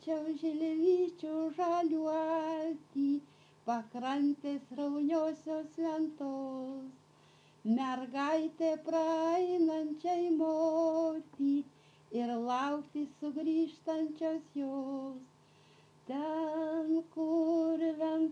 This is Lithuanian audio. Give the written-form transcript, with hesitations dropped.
mačiau žilvyčių žaliuoti, pakrantės rauniosios lentos. Mergaitė praeinančiai moti ir laukti sugrįžtančios jos. Ten, kur